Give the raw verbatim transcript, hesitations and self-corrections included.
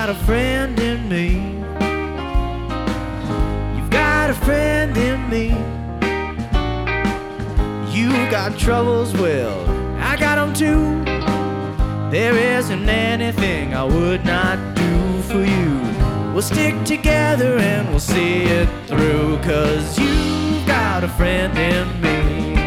got a friend in me. You've got a friend in me. You got troubles, well, I got them too. There isn't anything I would not do for you. We'll stick together and we'll see it through, 'cause you've got a friend in me.